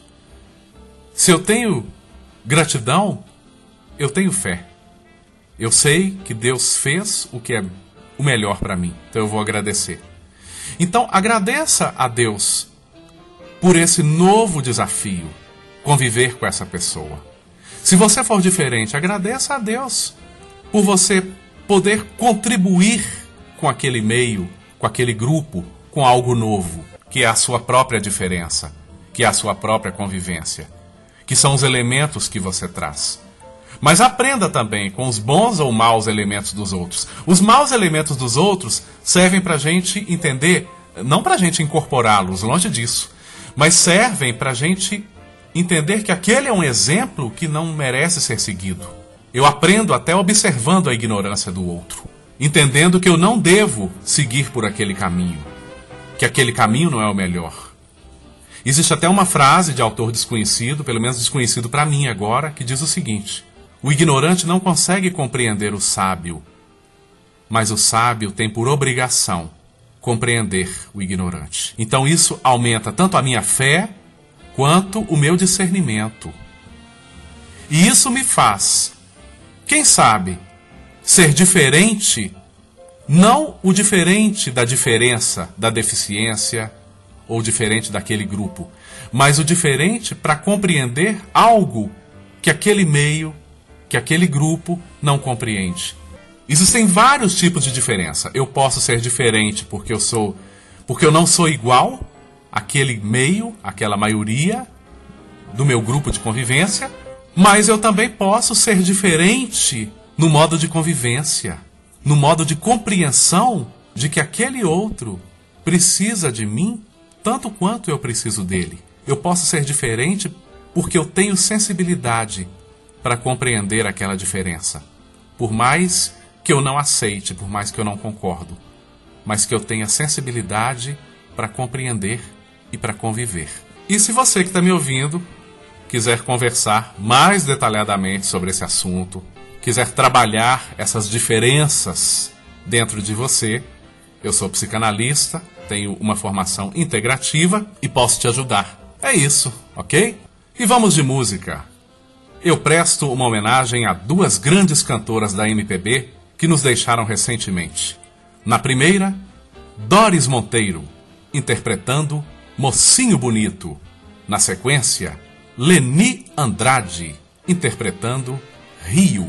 Se eu tenho gratidão, eu tenho fé. Eu sei que Deus fez o que é o melhor para mim, então eu vou agradecer. Então agradeça a Deus por esse novo desafio, conviver com essa pessoa. Se você for diferente, agradeça a Deus por você poder contribuir com aquele meio, com aquele grupo, com algo novo, que é a sua própria diferença, que é a sua própria convivência, que são os elementos que você traz. Mas aprenda também com os bons ou maus elementos dos outros. Os maus elementos dos outros servem para a gente entender, não para a gente incorporá-los, longe disso, mas servem para a gente entender que aquele é um exemplo que não merece ser seguido. Eu aprendo até observando a ignorância do outro, entendendo que eu não devo seguir por aquele caminho, que aquele caminho não é o melhor. Existe até uma frase de autor desconhecido, pelo menos desconhecido para mim agora, que diz o seguinte: o ignorante não consegue compreender o sábio, mas o sábio tem por obrigação compreender o ignorante. Então isso aumenta tanto a minha fé quanto o meu discernimento. E isso me faz, quem sabe, ser diferente, não o diferente da diferença, da deficiência, ou diferente daquele grupo, mas o diferente para compreender algo que aquele meio, que aquele grupo não compreende. Existem vários tipos de diferença. Eu posso ser diferente porque eu não sou igual àquele meio, àquela maioria do meu grupo de convivência, mas eu também posso ser diferente no modo de convivência, no modo de compreensão de que aquele outro precisa de mim tanto quanto eu preciso dele. Eu posso ser diferente porque eu tenho sensibilidade para compreender aquela diferença. Por mais que eu não aceite, por mais que eu não concordo, mas que eu tenha sensibilidade para compreender e para conviver. E se você que está me ouvindo quiser conversar mais detalhadamente sobre esse assunto, quiser trabalhar essas diferenças dentro de você, eu sou psicanalista, tenho uma formação integrativa e posso te ajudar. É isso, ok? E vamos de música. eu presto uma homenagem a duas grandes cantoras da MPB que nos deixaram recentemente. Na primeira, Doris Monteiro, interpretando Mocinho Bonito. Na sequência, Leni Andrade, interpretando Rio.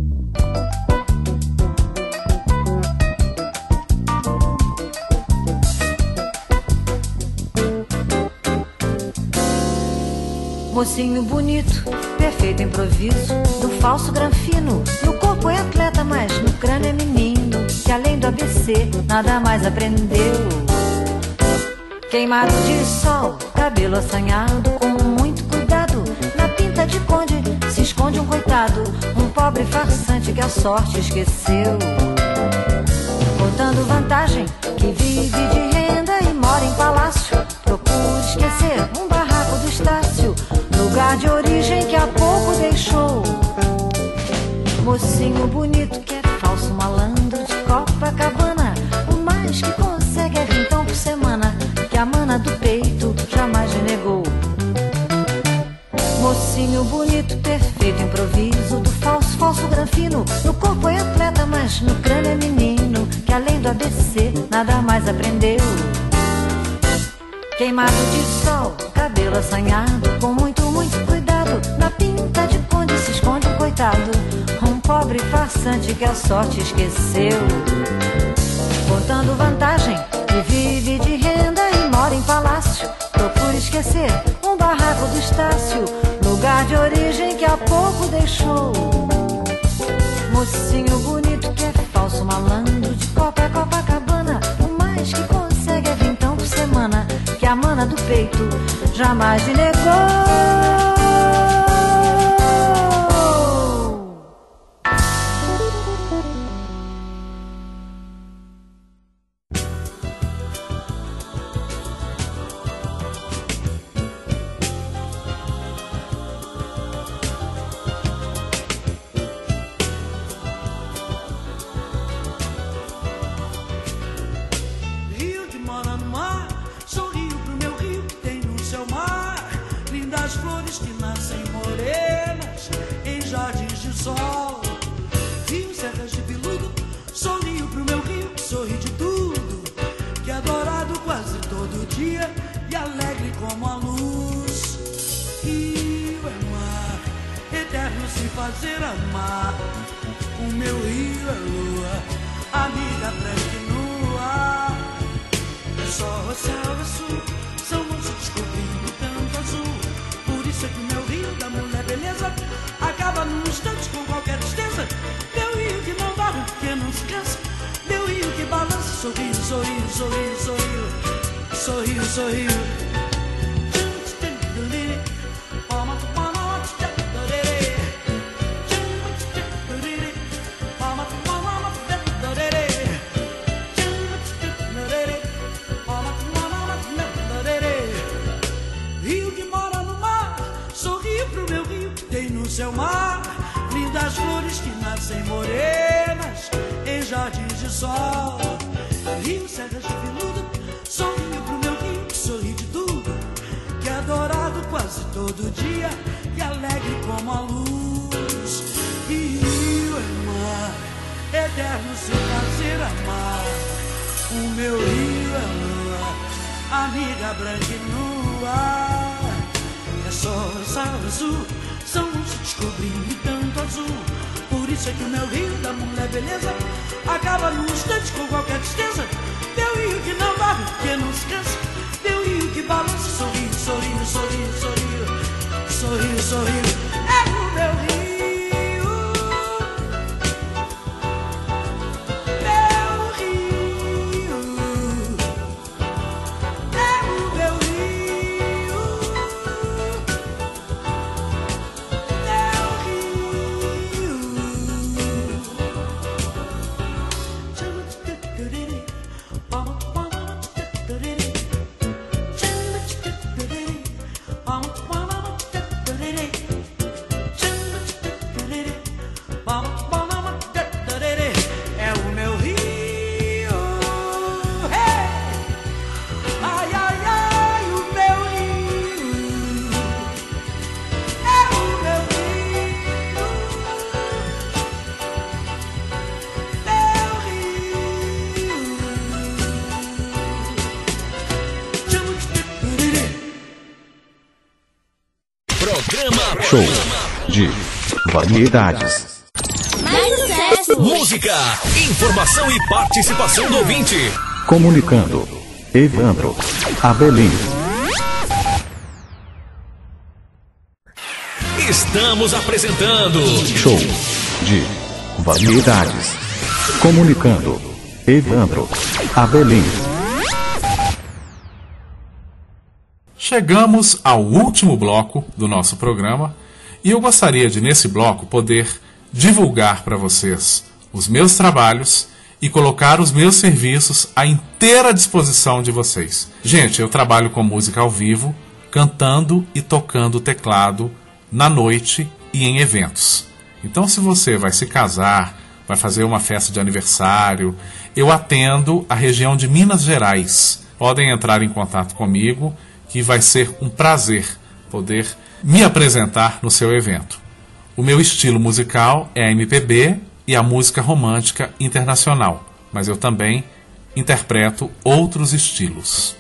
Mocinho bonito, perfeito improviso, do falso granfino. No corpo é atleta, mas no crânio é menino, que além do ABC nada mais aprendeu. Queimado de sol, cabelo assanhado, com muito cuidado. Na pinta de conde se esconde um coitado, um pobre farsante que a sorte esqueceu. Contando vantagem, que vive de renda e mora em palácio. Procura esquecer um barraco do Estácio, lugar de origem que há pouco deixou. Mocinho bonito que é falso malandro de Copacabana, o mais que consegue é vintão por semana, que a mana do peito jamais renegou. Mocinho bonito, perfeito improviso, do falso granfino. No corpo é atleta, mas no crânio é menino, que além do ABC nada mais aprendeu. Queimado de sol, cabelo assanhado, com muito cuidado. Na pinta de conde se esconde um coitado, um pobre farsante que a sorte esqueceu. Contando vantagem, que vive de renda e mora em palácio. Procura esquecer um barraco do Estácio, lugar de origem que há pouco deixou. Mocinho bonito que é falso malandro de Copacabana, o mais que consegue é vintão por semana, que a mana do peito jamais lhe negou. E alegre como a luz. Rio é mar, eterno se fazer amar. O meu rio é lua, amiga branca e nua. É sol, é céu, é sul, são se descobrindo tanto azul. Por isso é que o meu rio da mulher beleza acaba num instante com qualquer tristeza. Meu rio que não dorme, que não se cansa. Meu rio que balança, sorriu, sorriu, sorriu, sorriu. Sorriu, sorriu. Rio que mora no mar, sorriu pro meu rio que tem no seu mar. Lindas flores que nascem morenas em jardins de sol. Rio, serras de veludo, sorriu pro meu rio que sorri de tudo, que é adorado quase todo dia e alegre como a luz. E rio é mar, eterno se fazer amar. O meu rio é lua, amiga branca e nua. É sol, sal, azul, são se descobrindo tanto azul. Por isso é que o meu rio da mulher beleza acaba num instante com qualquer tristeza. Meu rio que não dorme, que não se cansa. Meu rio que balança, sorriu, sorriu, sorriu, sorriu. Sorriu, sorriu. É o meu rio. Meu rio. É o meu rio. Meu rio. Programa Show de variedades. Mais sucesso! Música, informação e participação do ouvinte. Comunicando. Evandro Abelim. Estamos apresentando Show de variedades. Comunicando. Evandro Abelim. Chegamos ao último bloco do nosso programa e eu gostaria de, nesse bloco, poder divulgar para vocês os meus trabalhos e colocar os meus serviços à inteira disposição de vocês. Gente, eu trabalho com música ao vivo, cantando e tocando teclado na noite e em eventos. Então, se você vai se casar, vai fazer uma festa de aniversário, eu atendo a região de Minas Gerais. Podem entrar em contato comigo, que vai ser um prazer poder me apresentar no seu evento. O meu estilo musical é a MPB e a música romântica internacional, mas eu também interpreto outros estilos.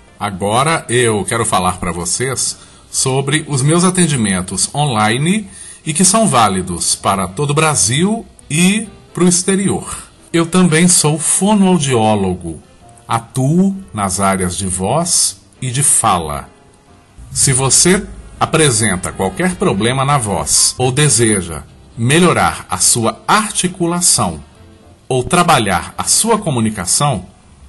Agora eu quero falar para vocês sobre os meus atendimentos online e que são válidos para todo o Brasil e para o exterior. Eu também sou fonoaudiólogo, atuo nas áreas de voz e de fala. Se você apresenta qualquer problema na voz ou deseja melhorar a sua articulação ou trabalhar a sua comunicação,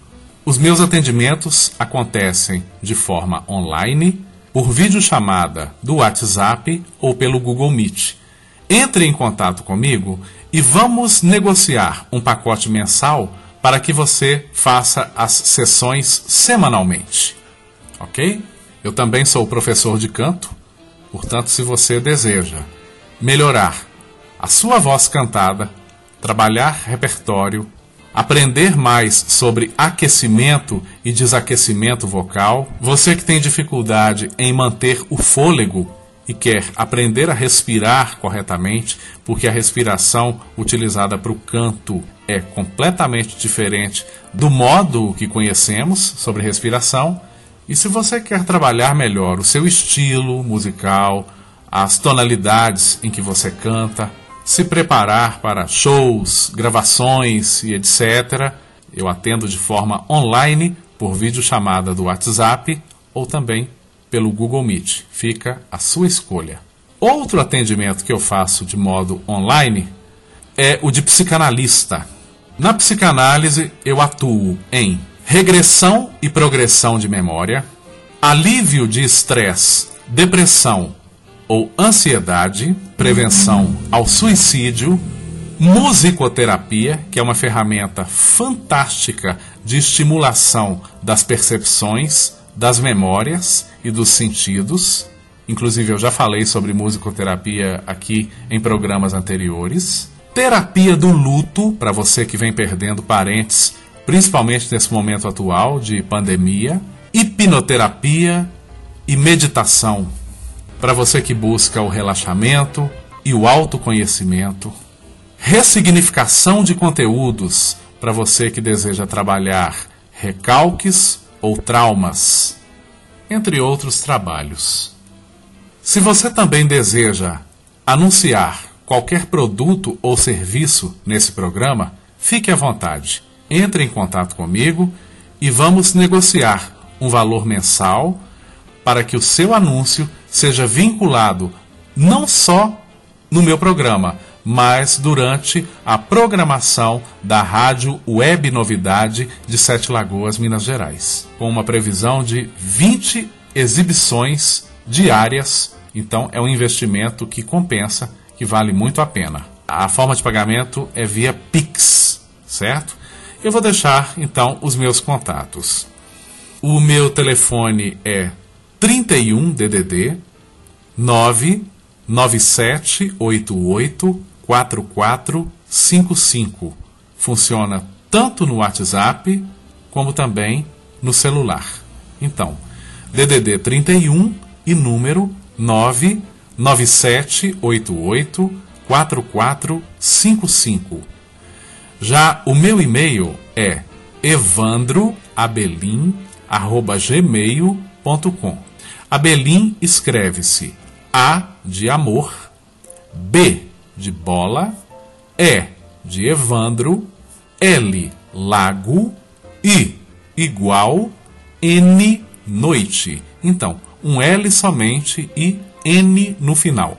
os meus atendimentos acontecem de forma online, por videochamada do WhatsApp ou pelo Google Meet. Entre em contato comigo e vamos negociar um pacote mensal para que você faça as sessões semanalmente. Ok? Eu também sou professor de canto, portanto, se você deseja melhorar a sua voz cantada, trabalhar repertório, aprender mais sobre aquecimento e desaquecimento vocal, você que tem dificuldade em manter o fôlego e quer aprender a respirar corretamente, porque a respiração utilizada para o canto é completamente diferente do modo que conhecemos sobre respiração. E se você quer trabalhar melhor o seu estilo musical, as tonalidades em que você canta, se preparar para shows, gravações e etc., eu atendo de forma online por videochamada do WhatsApp ou também pelo Google Meet. Fica a sua escolha. Outro atendimento que eu faço de modo online é o de psicanalista. Na psicanálise, eu atuo em regressão e progressão de memória, alívio de estresse, depressão ou ansiedade, prevenção ao suicídio, musicoterapia, que é uma ferramenta fantástica de estimulação das percepções, das memórias e dos sentidos. Inclusive eu já falei sobre musicoterapia aqui em programas anteriores. Terapia do luto, para você que vem perdendo parentes, principalmente nesse momento atual de pandemia. Hipnoterapia e meditação, para você que busca o relaxamento e o autoconhecimento. Ressignificação de conteúdos, para você que deseja trabalhar recalques ou traumas, entre outros trabalhos. Se você também deseja anunciar qualquer produto ou serviço nesse programa, fique à vontade. Entre em contato comigo e vamos negociar um valor mensal para que o seu anúncio seja vinculado não só no meu programa, mas durante a programação da Rádio Web Novidade de Sete Lagoas, Minas Gerais, com uma previsão de 20 exibições diárias. Então é um investimento que compensa, que vale muito a pena. A forma de pagamento é via Pix, certo? Eu vou deixar então os meus contatos. O meu telefone é 31 DDD 99788 4455. Funciona tanto no WhatsApp como também no celular. Então, DDD 31 e número 99788 4455. Já o meu e-mail é evandroabelim@gmail.com. Abelim escreve-se A de amor, B de bola, E de Evandro, L lago, I igual, N noite. Então, um L somente e N no final.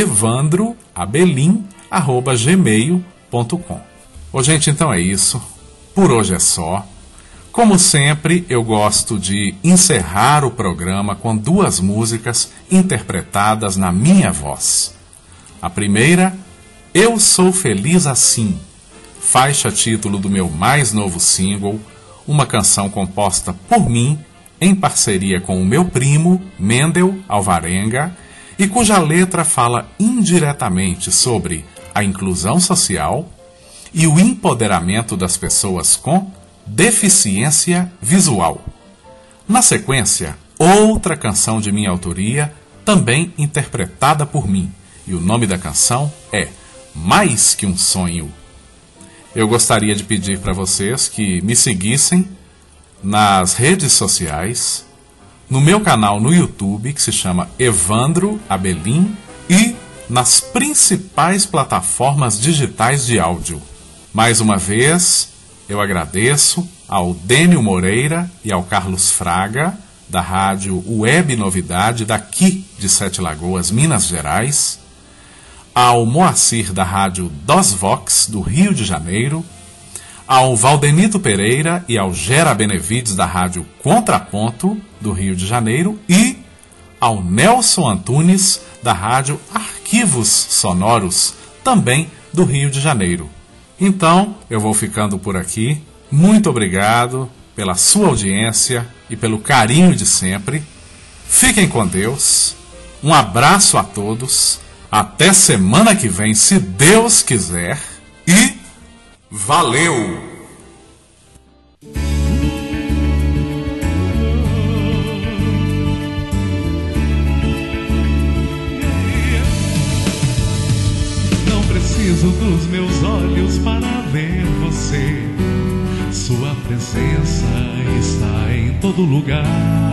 evandroabelim@gmail.com. Ô, gente, então é isso. Por hoje é só. Como sempre, eu gosto de encerrar o programa com 2 músicas interpretadas na minha voz. A primeira, Eu Sou Feliz Assim, faixa título do meu mais novo single, uma canção composta por mim, em parceria com o meu primo, Mendel Alvarenga, e cuja letra fala indiretamente sobre a inclusão social e o empoderamento das pessoas com deficiência visual. Na sequência, outra canção de minha autoria, também interpretada por mim, e o nome da canção é Mais Que Um Sonho. Eu gostaria de pedir para vocês que me seguissem nas redes sociais, no meu canal no YouTube, que se chama Evandro Abelim, e nas principais plataformas digitais de áudio. Mais uma vez, eu agradeço ao Dênio Moreira e ao Carlos Fraga, da rádio Web Novidade, daqui de Sete Lagoas, Minas Gerais, ao Moacir, da rádio Dosvox, do Rio de Janeiro, ao Valdenito Pereira e ao Gera Benevides, da rádio Contraponto, do Rio de Janeiro, e ao Nelson Antunes, da rádio Arquivos Sonoros, também do Rio de Janeiro. Então, eu vou ficando por aqui. Muito obrigado pela sua audiência e pelo carinho de sempre. Fiquem com Deus. Um abraço a todos. Até semana que vem, se Deus quiser. E valeu! Não preciso dos meus olhos para ver você. Sua presença está em todo lugar.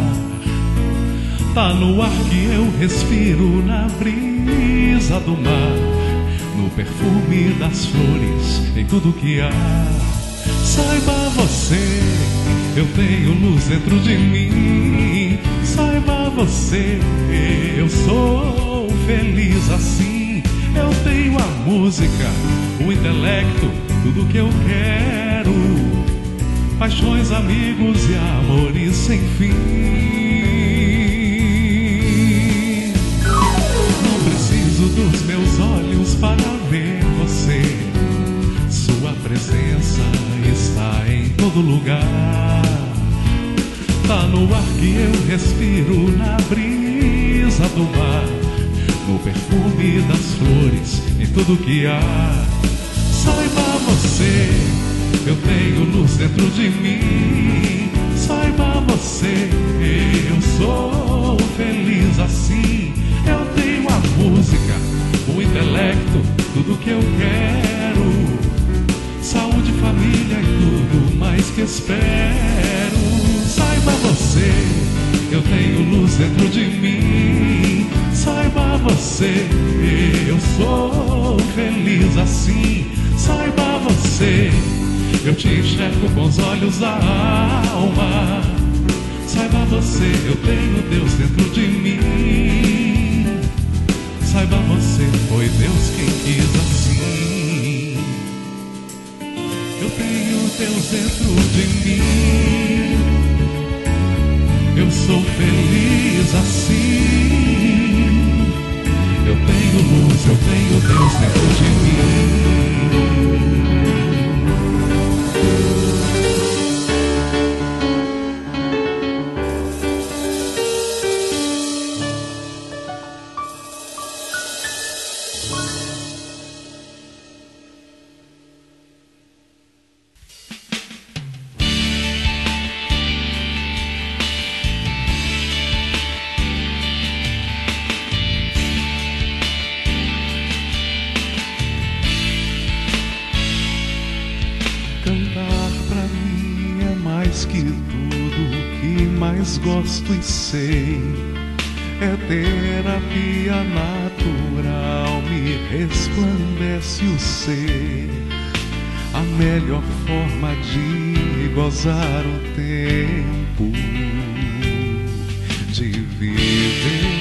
Tá no ar que eu respiro, na brisa do mar, no perfume das flores, em tudo que há. Saiba você, eu tenho luz dentro de mim. Saiba você, eu sou feliz assim. Eu tenho a música, o intelecto, tudo que eu quero. Paixões, amigos e amores sem fim. Não preciso dos meus olhos para ver você. Sua presença está em todo lugar. Tá no ar que eu respiro, na brisa do mar, no perfume das flores, em tudo que há. Saiba você, eu tenho luz dentro de mim. Saiba você, eu sou feliz assim. Eu tenho a música, o intelecto, tudo que eu quero. Saúde, família e tudo mais que espero. Saiba você, eu tenho luz dentro de mim. Saiba você, eu sou feliz assim. Saiba você, eu te enxergo com os olhos da alma. Saiba você, eu tenho Deus dentro de mim. Saiba você, foi Deus quem quis assim. Eu tenho Deus dentro de mim. Eu sou feliz assim. Eu tenho luz, eu tenho Deus dentro de mim. Gosto e sei, é terapia natural, me resplandece o ser, a melhor forma de gozar o tempo, de viver.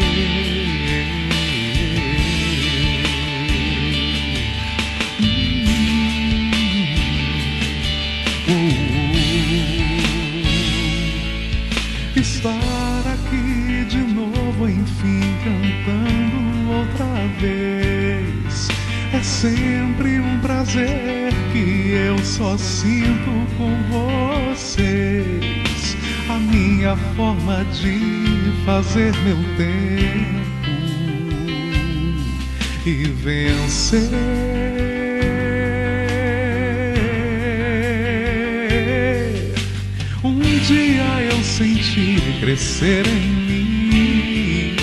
Estar aqui de novo, enfim, cantando outra vez, é sempre um prazer que eu só sinto com vocês. A minha forma de fazer meu tempo e vencer. Um dia eu senti crescer em mim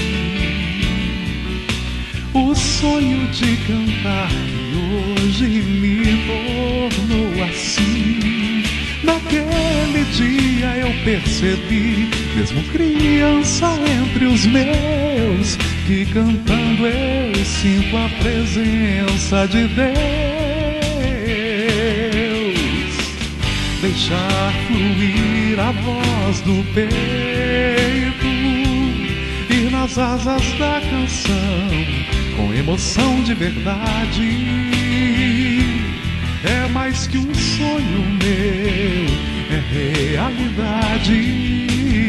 o sonho de cantar, que hoje me tornou assim. Naquele dia eu percebi, mesmo criança entre os meus, que cantando eu sinto a presença de Deus. Deixar fluir a voz do peito, ir nas asas da canção com emoção de verdade. É mais que um sonho meu, é realidade.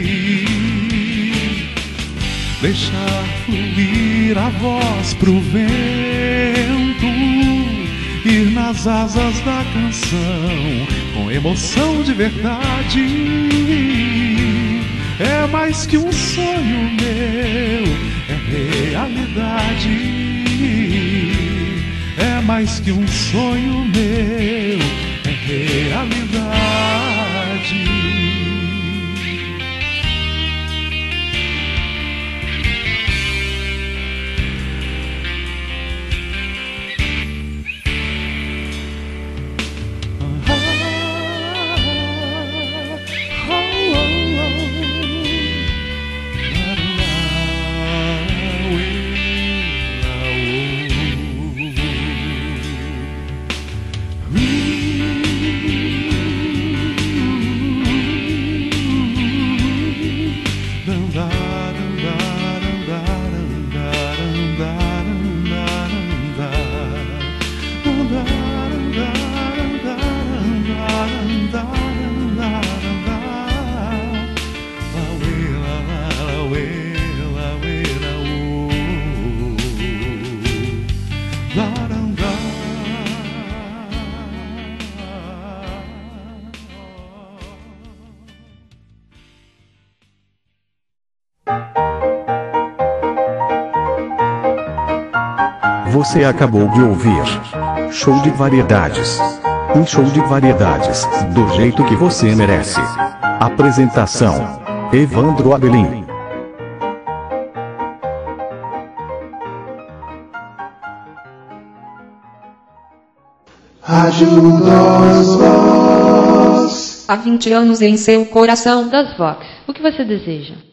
Deixar fluir a voz pro vento, ir nas asas da canção com emoção de verdade. É mais que um sonho meu, é realidade. É mais que um sonho meu, é realidade. Você acabou de ouvir Show de Variedades. Um show de variedades, do jeito que você merece. Apresentação: Evandro Abelim. Rádio das Vox. Há 20 anos em seu coração. Das Vox. O que você deseja?